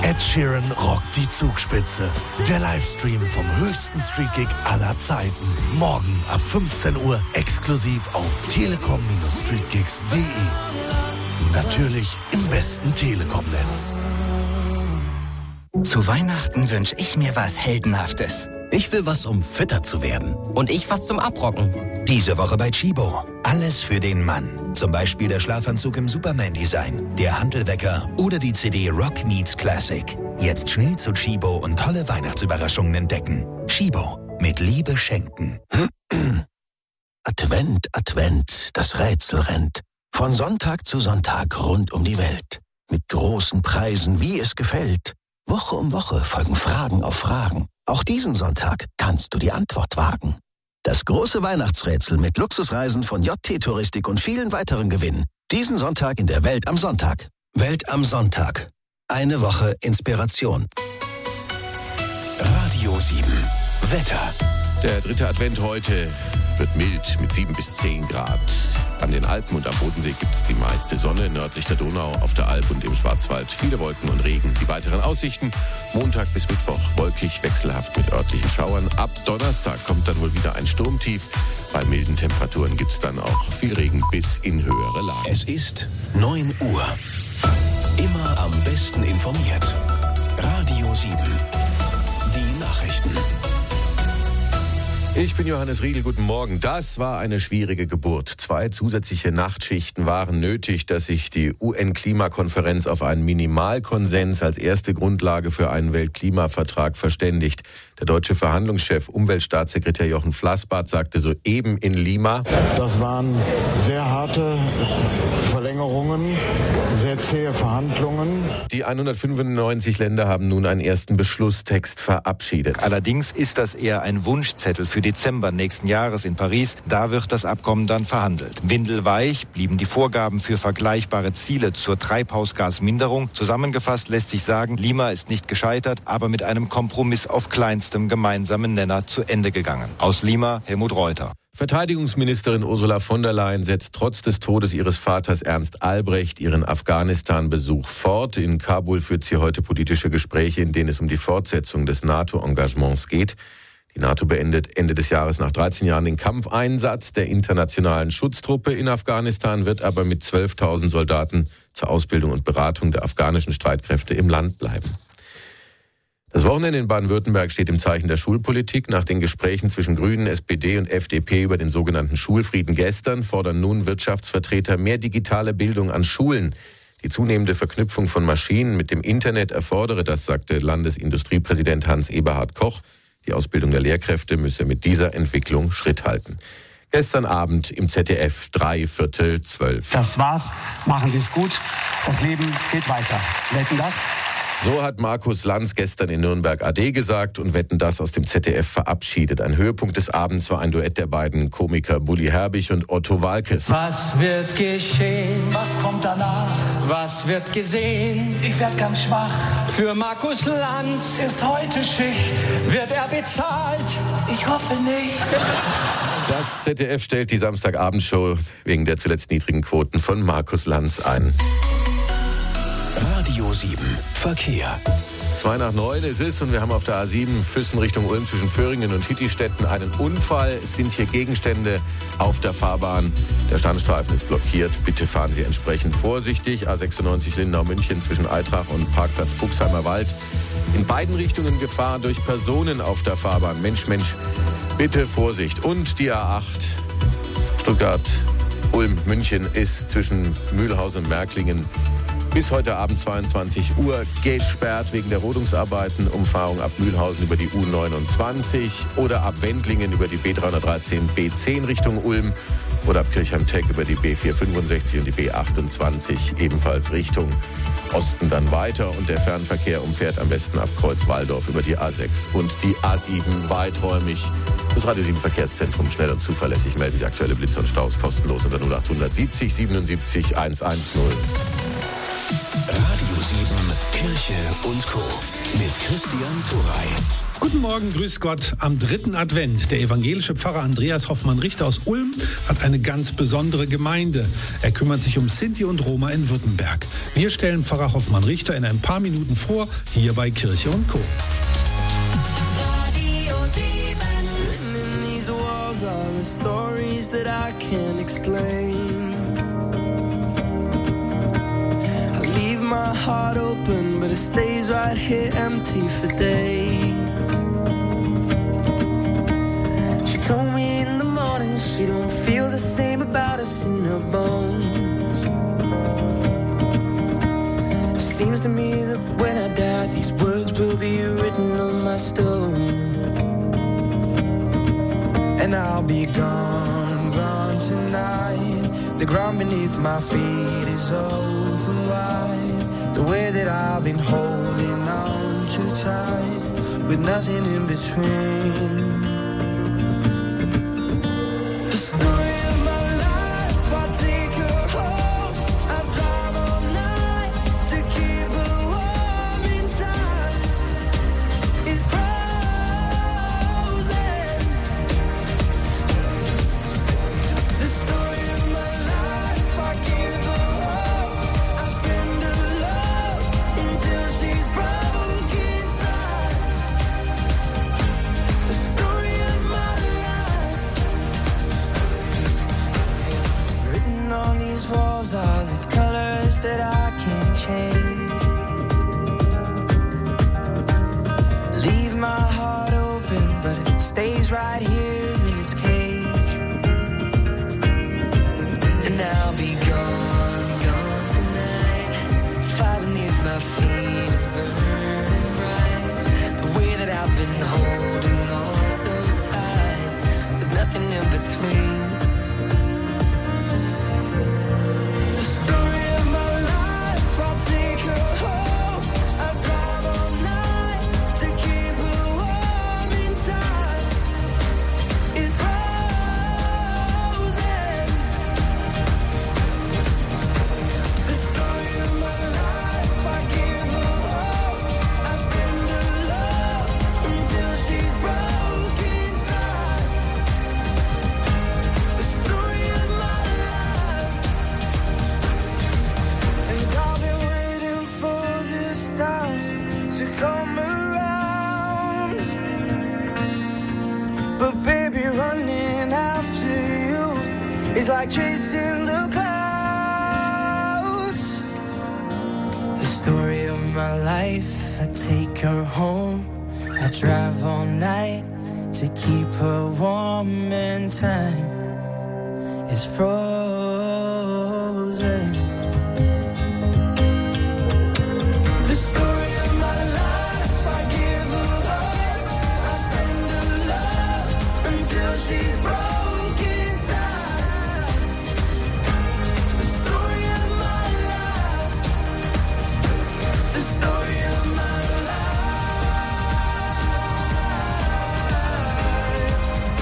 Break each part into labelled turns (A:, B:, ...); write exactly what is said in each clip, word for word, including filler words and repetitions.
A: Ed Sheeran rockt die Zugspitze. Der Livestream vom höchsten Streetgig aller Zeiten. Morgen ab fünfzehn Uhr exklusiv auf telekom streetgigs punkt de. Natürlich im besten Telekom-Netz.
B: Zu Weihnachten wünsche ich mir was Heldenhaftes.
C: Ich will was, um fitter zu werden.
D: Und ich was zum Abrocken.
E: Diese Woche bei Chibo. Alles für den Mann. Zum Beispiel der Schlafanzug im Superman-Design, der Hantelwecker oder die C D Rock Meets Classic. Jetzt schnell zu Chibo und tolle Weihnachtsüberraschungen entdecken. Chibo. Mit Liebe schenken.
F: Advent, Advent, das Rätsel rennt. Von Sonntag zu Sonntag rund um die Welt. Mit großen Preisen, wie es gefällt. Woche um Woche folgen Fragen auf Fragen. Auch diesen Sonntag kannst du die Antwort wagen. Das große Weihnachtsrätsel mit Luxusreisen von J T Touristik und vielen weiteren Gewinnen. Diesen Sonntag in der Welt am Sonntag. Welt am Sonntag. Eine Woche Inspiration.
E: Radio sieben.
G: Wetter. Der dritte Advent heute wird mild mit sieben bis zehn Grad. An den Alpen und am Bodensee gibt es die meiste Sonne, nördlich der Donau, auf der Alp und im Schwarzwald viele Wolken und Regen. Die weiteren Aussichten: Montag bis Mittwoch wolkig, wechselhaft mit örtlichen Schauern. Ab Donnerstag kommt dann wohl wieder ein Sturmtief. Bei milden Temperaturen gibt es dann auch viel Regen bis in höhere Lagen.
E: Es ist neun Uhr. Immer am besten informiert. Radio sieben. Die Nachrichten.
G: Ich bin Johannes Riegel, guten Morgen. Das war eine schwierige Geburt. Zwei zusätzliche Nachtschichten waren nötig, dass sich die U N-Klimakonferenz auf einen Minimalkonsens als erste Grundlage für einen Weltklimavertrag verständigt. Der deutsche Verhandlungschef, Umweltstaatssekretär Jochen Flassbart, sagte soeben in Lima:
H: Das waren sehr harte Verlängerungen, sehr zähe Verhandlungen.
G: Die hundertfünfundneunzig Länder haben nun einen ersten Beschlusstext verabschiedet.
I: Allerdings ist das eher ein Wunschzettel für Dezember nächsten Jahres in Paris. Da wird das Abkommen dann verhandelt. Windelweich blieben die Vorgaben für vergleichbare Ziele zur Treibhausgasminderung. Zusammengefasst lässt sich sagen, Lima ist nicht gescheitert, aber mit einem Kompromiss auf kleinstem gemeinsamen Nenner zu Ende gegangen. Aus Lima, Helmut Reuter.
G: Verteidigungsministerin Ursula von der Leyen setzt trotz des Todes ihres Vaters Ernst Albrecht ihren Afghanistan-Besuch fort. In Kabul führt sie heute politische Gespräche, in denen es um die Fortsetzung des NATO-Engagements geht. Die NATO beendet Ende des Jahres nach dreizehn Jahren den Kampfeinsatz der internationalen Schutztruppe in Afghanistan, wird aber mit zwölftausend Soldaten zur Ausbildung und Beratung der afghanischen Streitkräfte im Land bleiben. Das Wochenende in Baden-Württemberg steht im Zeichen der Schulpolitik. Nach den Gesprächen zwischen Grünen, S P D und F D P über den sogenannten Schulfrieden gestern fordern nun Wirtschaftsvertreter mehr digitale Bildung an Schulen. Die zunehmende Verknüpfung von Maschinen mit dem Internet erfordere das, sagte Landesindustriepräsident Hans-Eberhard Koch. Die Ausbildung der Lehrkräfte müsse mit dieser Entwicklung Schritt halten. Gestern Abend im Z D F, drei Viertel zwölf.
J: Das war's. Machen Sie es gut. Das Leben geht weiter. Wetten das?
G: So hat Markus Lanz gestern in Nürnberg Ade gesagt und Wetten das aus dem Z D F verabschiedet. Ein Höhepunkt des Abends war ein Duett der beiden Komiker Bully Herbig und Otto Waalkes.
K: Was wird geschehen?
L: Was kommt danach?
K: Was wird gesehen?
L: Ich werd ganz schwach.
K: Für Markus Lanz
L: ist heute Schicht.
K: Wird er bezahlt?
L: Ich hoffe nicht.
G: Das Z D F stellt die Samstagabendshow wegen der zuletzt niedrigen Quoten von Markus Lanz ein.
E: Radio sieben. Verkehr.
G: Zwei nach neun ist es und wir haben auf der A sieben Füssen Richtung Ulm zwischen Föhringen und Hittistetten einen Unfall. Es sind hier Gegenstände auf der Fahrbahn. Der Standstreifen ist blockiert. Bitte fahren Sie entsprechend vorsichtig. A sechsundneunzig Lindenau-München zwischen Eitrach und Parkplatz Buxheimer Wald. In beiden Richtungen Gefahr durch Personen auf der Fahrbahn. Mensch, Mensch, bitte Vorsicht. Und die A acht Stuttgart, Ulm, München ist zwischen Mühlhausen und Märklingen bis heute Abend zweiundzwanzig Uhr gesperrt wegen der Rodungsarbeiten. Umfahrung ab Mühlhausen über die U neunundzwanzig oder ab Wendlingen über die B dreihundertdreizehn B zehn Richtung Ulm oder ab Kirchheim-Teck über die B vierhundertfünfundsechzig und die B achtundzwanzig ebenfalls Richtung Osten dann weiter. Und der Fernverkehr umfährt am besten ab Kreuzwaldorf über die A sechs und die A sieben weiträumig. Das Radio sieben Verkehrszentrum, schnell und zuverlässig. Melden Sie aktuelle Blitze und Staus kostenlos unter null acht siebzig siebenundsiebzig hundertzehn.
E: Radio sieben, Kirche und Co. mit Christian Thuray.
D: Guten Morgen, grüß Gott. Am dritten Advent. Der evangelische Pfarrer Andreas Hoffmann-Richter aus Ulm hat eine ganz besondere Gemeinde. Er kümmert sich um Sinti und Roma in Württemberg. Wir stellen Pfarrer Hoffmann-Richter in ein paar Minuten vor, hier bei Kirche und Co.
M: My heart open, but it stays right here empty for days. She told me in the morning she don't feel the same about us in her bones. Seems to me that when I die, these words will be written on my stone. And I'll be gone, gone tonight. The ground beneath my feet is open wide. The way that I've been holding on too tight, with nothing in between. The story of my life, I take her home. I drive all night to keep her warm in time. It's frozen. The story of my life, I give her hope. I spend her until she's broke inside. The story of my life. Written on these walls are the colors that I can't change. Leave my heart open, but it stays right here in its cage. And I'll be gone, gone tonight. Fire beneath my feet is burning bright. The way that I've been holding on so tight, with nothing in between. The story of my life, I'll take her home. I drive all night to keep her warm in time. It's frozen. The story of my life, I give her hope. I spend her love until she's broke inside. The story of my life. And I've been waiting for this time to come around. But baby, running after you is like chasing the clouds. The story of my life, I take her home. I drive all night to keep her warm and time is frozen. The story of my life, I give her hope. I spend her love until she's broke inside. The story of my life. The story of my life.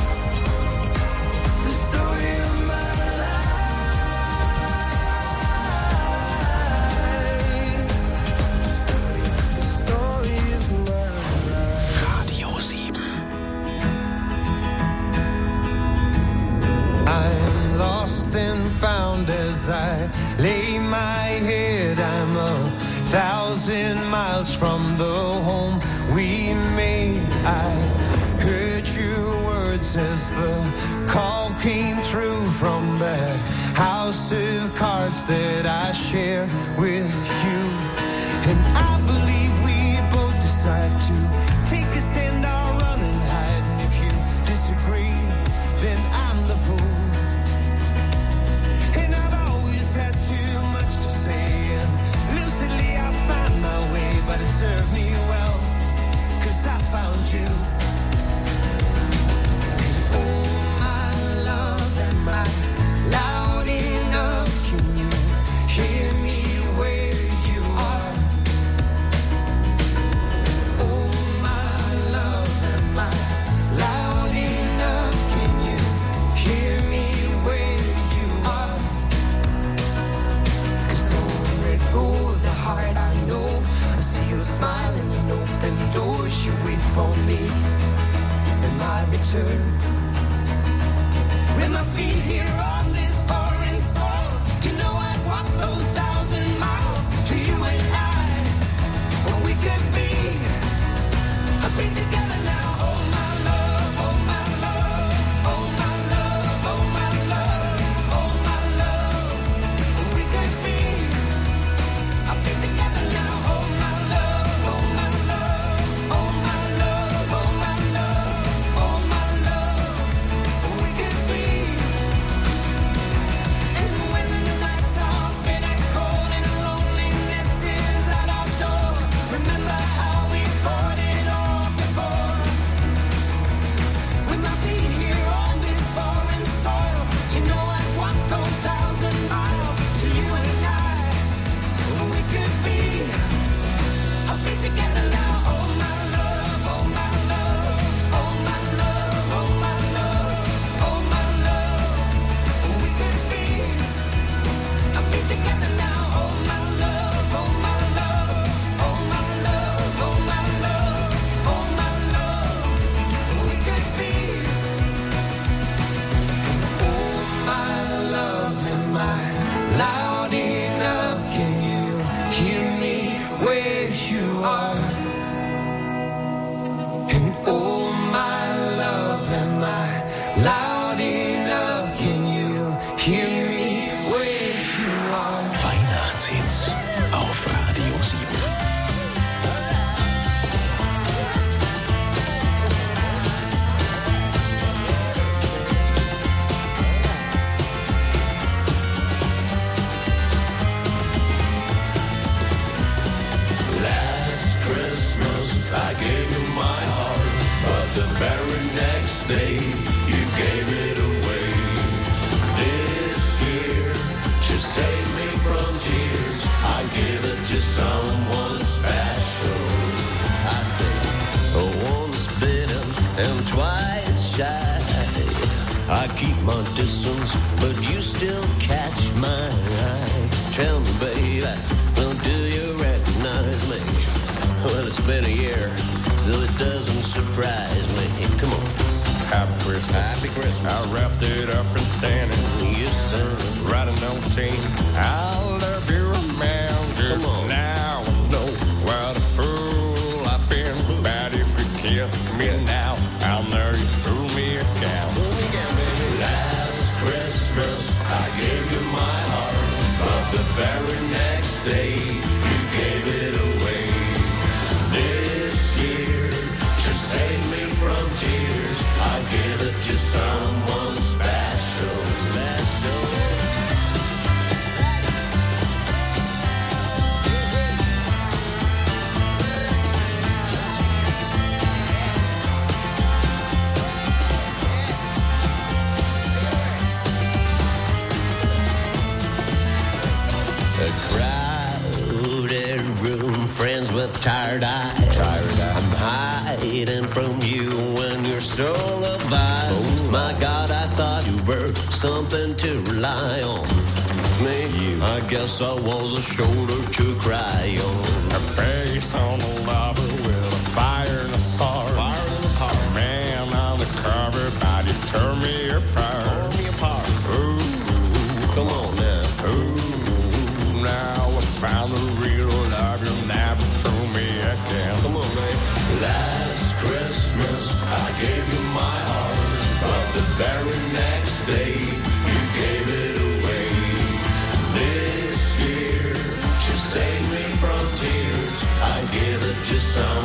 M: The story of my life. The story of my life.
C: Radio sieben.
M: I'm lost and found as I lay my head. I'm a thousand miles from the home we made. I heard your words as the call came through from that house of cards that I share with you. And I believe we both decide to take a stand or run and hide. And if you disagree, then I'm the fool. And I've always had too much to say, and lucidly I find my way, but it served me well, 'cause I found you. Oh my love, am I loud enough? Can you hear me where you return. With my feet here on this foreign soil, you know I'd walk those thousand miles to you and I. Well, we could be, I'll be together now. Oh my love, oh my love, oh my love, oh my love, oh my love. We could be, I'll be together now. Oh my love, oh my love, oh my love, oh my love, oh my love. We could be. And when the nights are bitter cold and loneliness is at our door, remember how we fought it all before. With my feet here on this foreign soil, you know I'd walk those thousand miles to you and I. We could be, I'll be together now. Oh my love, oh my love, oh my love, oh my love, oh my love. We could be, I'll be together now. Oh my love, oh my love, oh my love, oh my love, oh my love. We could be. Oh my love, am I loud enough? Can you hear me where you are? And oh my love, am I loud enough? Can you hear me where you are?
C: Weihnachtshits auf Radio sieben.
M: Last Christmas I gave you my heart, but the very next day you gave it away. This year, to save me from tears, I give it to someone special. I say, oh, once bitten and twice shy. I keep my distance, but you still catch my eye. Tell me, baby, well, do you recognize me? Well, it's been a year, so it doesn't surprise me. Come on.
N: Happy Christmas.
M: Happy Christmas.
N: I wrapped it up in Santa.
M: You son.
N: Write a note saying, I love you, Amanda.
M: Come on.
N: Now I know what a fool I've been. But if you kiss me now, I'll know you fool me again.
M: Fool me again, baby. Last Christmas I gave you my heart, but the very next day you gave it away. This year, to save me from tears, I give it to someone special, special. A crowded room, friends with tired eyes.
N: Tired eyes.
M: I'm hiding from you when you're so alive. My God, I thought you were something to rely on. Me, I guess I was a shoulder to cry on.
N: A face on the lava with a fire in his heart.
M: Fire in his heart.
N: A man on the cover, body tore me apart.
M: Tore me apart.
N: Ooh,
M: Come on now.
N: ooh, now I found the real love. You'll never fool me again.
M: Come on, babe. Last Christmas I gave you my heart, but the very next day you gave it away. This year, to save me from tears, I give it to someone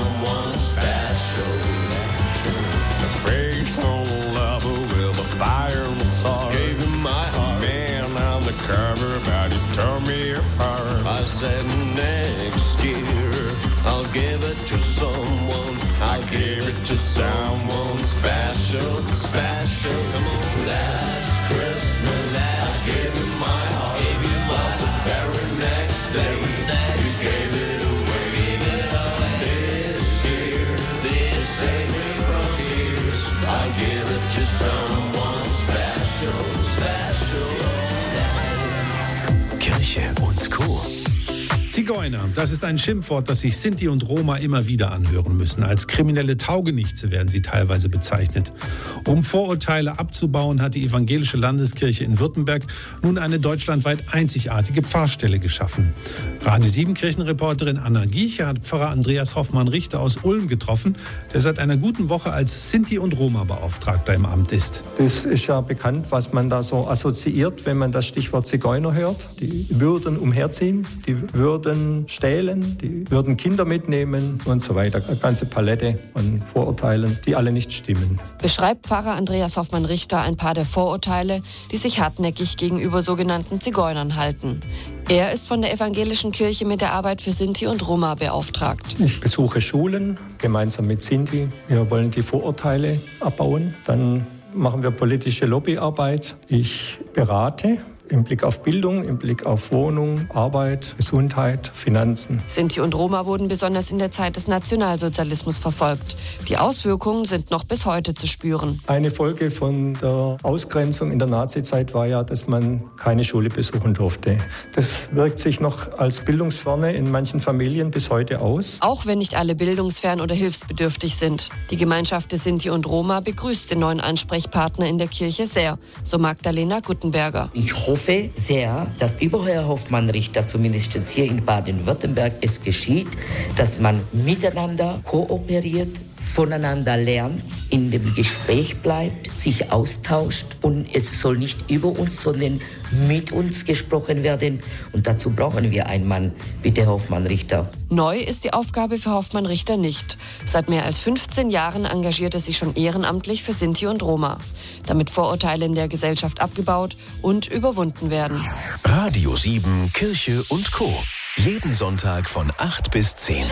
D: das ist ein Schimpfwort, das sich Sinti und Roma immer wieder anhören müssen. Als kriminelle Taugenichtse werden sie teilweise bezeichnet. Um Vorurteile abzubauen, hat die Evangelische Landeskirche in Württemberg nun eine deutschlandweit einzigartige Pfarrstelle geschaffen. Radio sieben Kirchenreporterin Anna Gieche hat Pfarrer Andreas Hoffmann-Richter aus Ulm getroffen, der seit einer guten Woche als Sinti- und Roma-Beauftragter im Amt ist.
O: Das ist ja bekannt, was man da so assoziiert, wenn man das Stichwort Zigeuner hört. Die würden umherziehen, die würden stehlen, die würden Kinder mitnehmen und so weiter. Eine ganze Palette von Vorurteilen, die alle nicht stimmen.
P: Beschreibt Pfarrer Andreas Hoffmann-Richter ein paar der Vorurteile, die sich hartnäckig gegenüber sogenannten Zigeunern halten. Er ist von der Evangelischen Kirche mit der Arbeit für Sinti und Roma beauftragt.
O: Ich besuche Schulen gemeinsam mit Sinti. Wir wollen die Vorurteile abbauen. Dann machen wir politische Lobbyarbeit. Ich berate im Blick auf Bildung, im Blick auf Wohnung, Arbeit, Gesundheit, Finanzen.
P: Sinti und Roma wurden besonders in der Zeit des Nationalsozialismus verfolgt. Die Auswirkungen sind noch bis heute zu spüren.
O: Eine Folge von der Ausgrenzung in der Nazizeit war ja, dass man keine Schule besuchen durfte. Das wirkt sich noch als Bildungsferne in manchen Familien bis heute aus.
P: Auch wenn nicht alle bildungsfern oder hilfsbedürftig sind. Die Gemeinschaft der Sinti und Roma begrüßt den neuen Ansprechpartner in der Kirche sehr, so Magdalena Guttenberger.
Q: Ich hoffe sehr, dass über Herr Hoffmann-Richter, zumindest jetzt hier in Baden-Württemberg, es geschieht, dass man miteinander kooperiert, voneinander lernt, in dem Gespräch bleibt, sich austauscht und es soll nicht über uns, sondern mit uns gesprochen werden. Und dazu brauchen wir einen Mann, bitte Herr Hoffmann-Richter.
P: Neu ist die Aufgabe für Hoffmann-Richter nicht. Seit mehr als fünfzehn Jahren engagiert er sich schon ehrenamtlich für Sinti und Roma, damit Vorurteile in der Gesellschaft abgebaut und überwunden werden.
C: Radio sieben, Kirche und Co. Jeden Sonntag von acht bis zehn.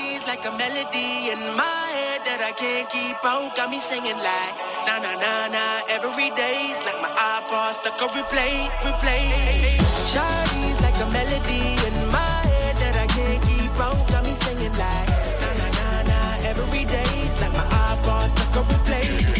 R: Can't keep out, got me singing like na na na na. Every day's like my iPod stuck on replay, replay. Shawty's like a melody in my head that I can't keep out, got me singing like na na na na. Every day's like my iPod stuck on replay,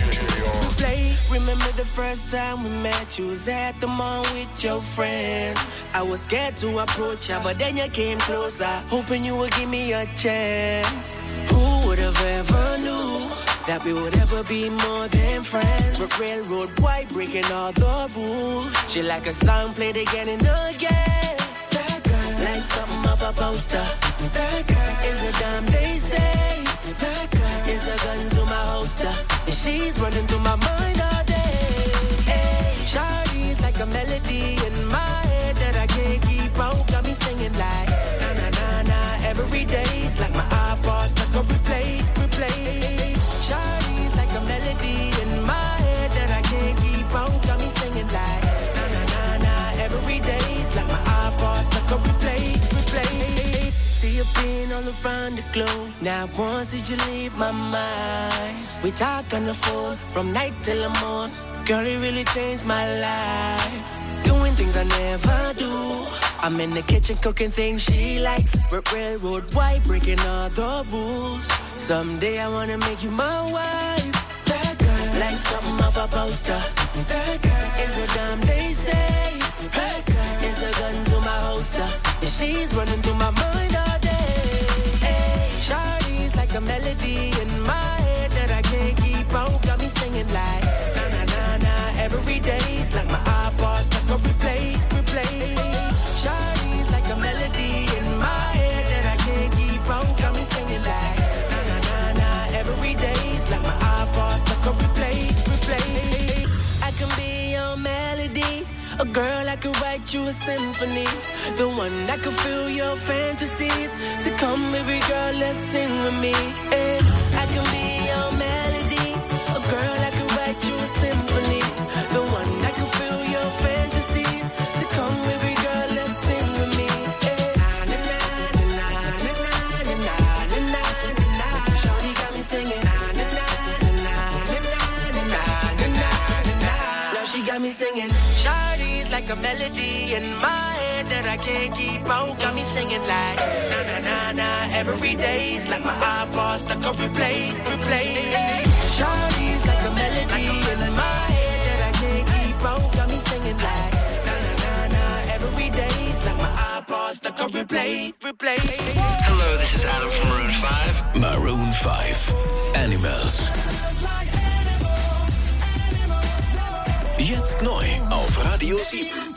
R: replay. Remember the first time we met, you was at the mall with your friends. I was scared to approach you, but then you came closer, hoping you would give me a chance. Who would have ever knew that we would ever be more than friends? But railroad white breaking all the rules. She like a song played again and again. That girl, like something off a poster. That girl is a dime they say. That girl is a gun to my holster. And she's running through my mind all day. Hey, Shawty's like a melody in my head that I can't keep out. Got me singing like na na na na. Every day's like my iPod stuck on replay, replay. Shawty's like a melody in my head that I can't keep out. Got me singing like na na na na. Every day's like my iPod stuck on replay, replay. See you being all around the globe. Now once did you leave my mind? We talk on the phone from night till the morning. Girl, it really changed my life. Doing things I never do. I'm in the kitchen cooking things she likes. Railroad white breaking all the rules. Someday I wanna make you my wife. That girl, like something off a poster. That girl is a dime they say. That girl is a gun to my holster. And she's running through my mind all day. Hey, Shawty's like a melody in my head that I can't keep out. Got me singing like na na na na. Every day's like my iPod stuck on replay, replay. Shawty's like a melody in my head that I can't keep out. Got me singing like na na na na. Every day's like my iPod stuck on replay, replay. I can be your melody, a girl I could write you a symphony, the one that could fill your fantasies. So come, baby girl, let's sing with me. And I can be your melody, a girl I could write you a symphony, the one that could fill your fantasies. So come, baby girl, let's sing with me. Shawty got me singing. Now she got me singing. Shawty's like a melody in my head that I can't keep out. Got me singing like na na na na. Every day's like my iPod stuck on replay, replay. Shawty's like a melody in my head that I can't keep out. Got me singing like na na na na. Every day's like my iPod stuck on replay, replay.
S: Hello, this is Adam from Maroon five.
C: Maroon five. Animals. Jetzt neu auf Radio sieben.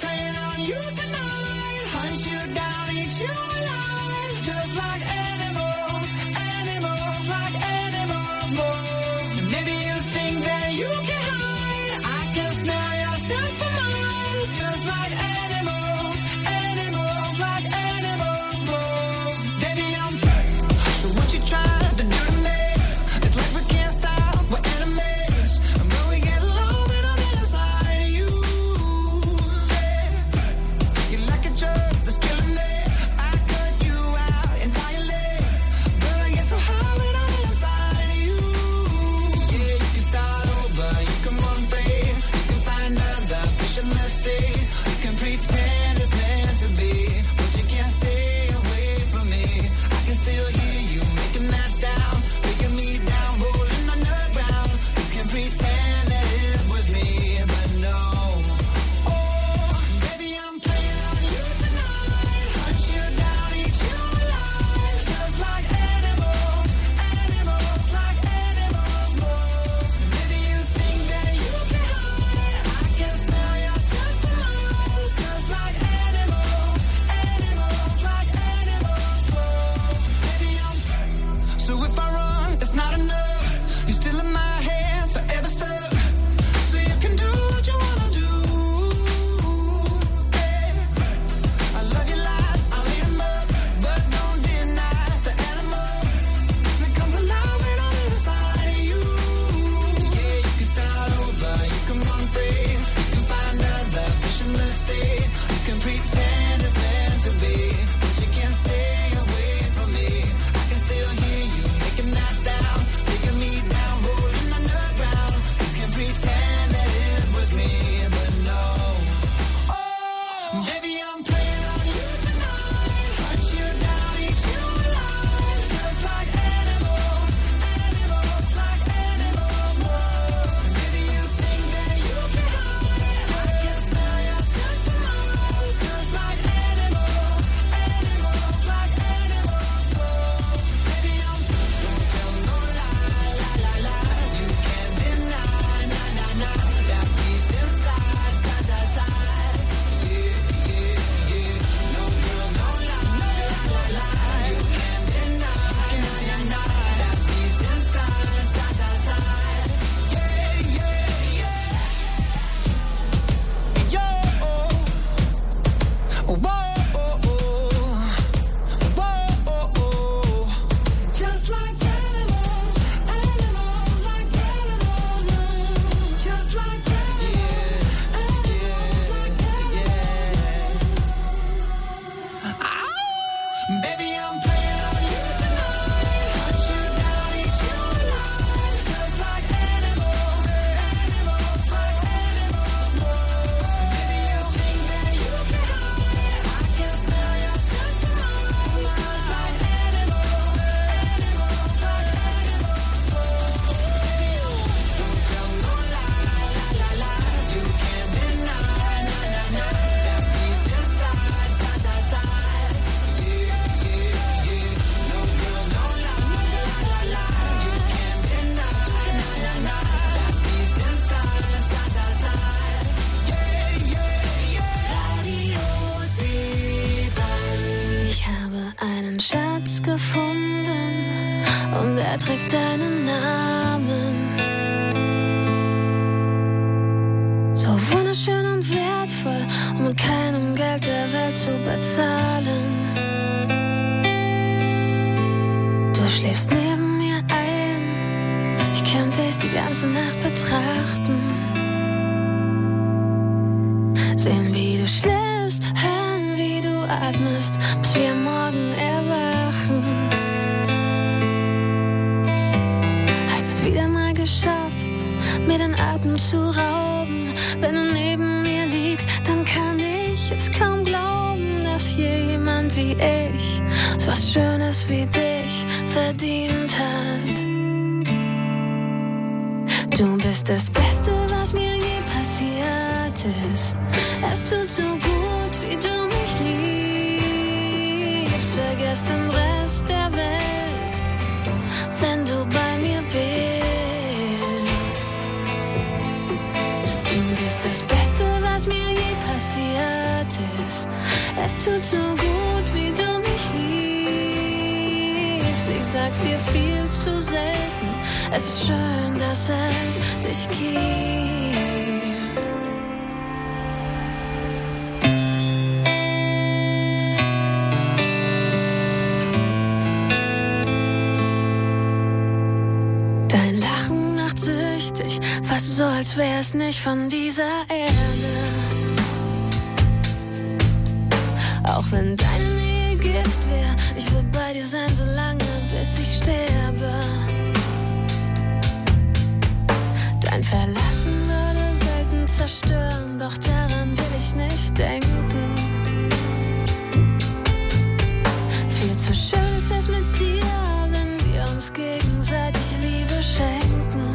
T: er trägt deinen Namen. So wunderschön und wertvoll, um mit keinem Geld der Welt zu bezahlen. Du schläfst neben mir ein, ich könnte dich die ganze Nacht betrachten. Sehen, wie du schläfst, hören, wie du atmest, bis wir am Morgen erwachen. Hast es wieder mal geschafft, mir den Atem zu rauben. Wenn du neben mir liegst, dann kann ich es kaum glauben, dass jemand wie ich so was Schönes wie dich verdient hat. Du bist das Beste, was mir je passiert ist. Es tut so gut, wie du mich liebst. wenn du bei mir bist. Du bist das Beste, was mir je passiert ist. Es tut so gut, wie du mich liebst. Ich sag's dir viel zu selten. Es ist schön, dass es dich gibt. Dein Lachen macht süchtig, fast so, als wär's nicht von dieser Erde. Auch wenn deine Nähe Gift wär, ich will bei dir sein, so lange, bis ich sterbe. Dein Verlassen würde Welten zerstören, doch daran will ich nicht denken. Viel zu schön ist es mit dir, wenn wir uns gegenseitig Liebe schenken.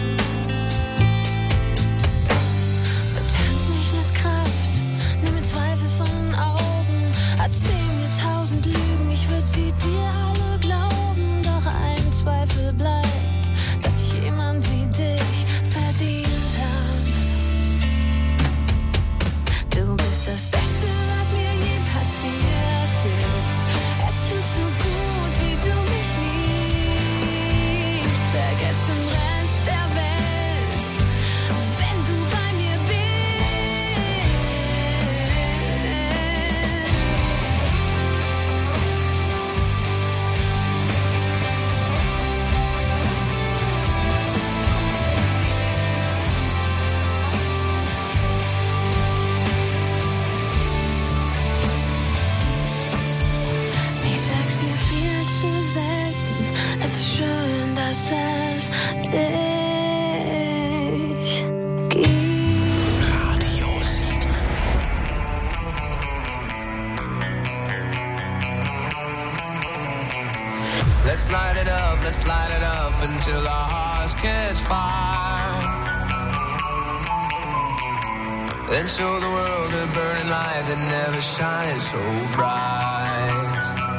T: Betank mich mit Kraft, nimm mir Zweifel von den Augen. Erzähl mir tausend Lügen, ich würd sie dir alle glauben. Doch ein Zweifel bleibt, dass ich jemand wie dich verdient hab. Du bist das Beste, was mir je passiert ist. Es tut so gut, wie du mich liebst. Vergiss den Rest der Welt, wenn du bei mir bist. Ich sag's dir viel zu selten. Es ist schön, dass es dich gibt.
C: Radio sieben.
M: Let's light it up, let's light it up until our hearts catch fire. Then show the world a burning light that never shines so bright.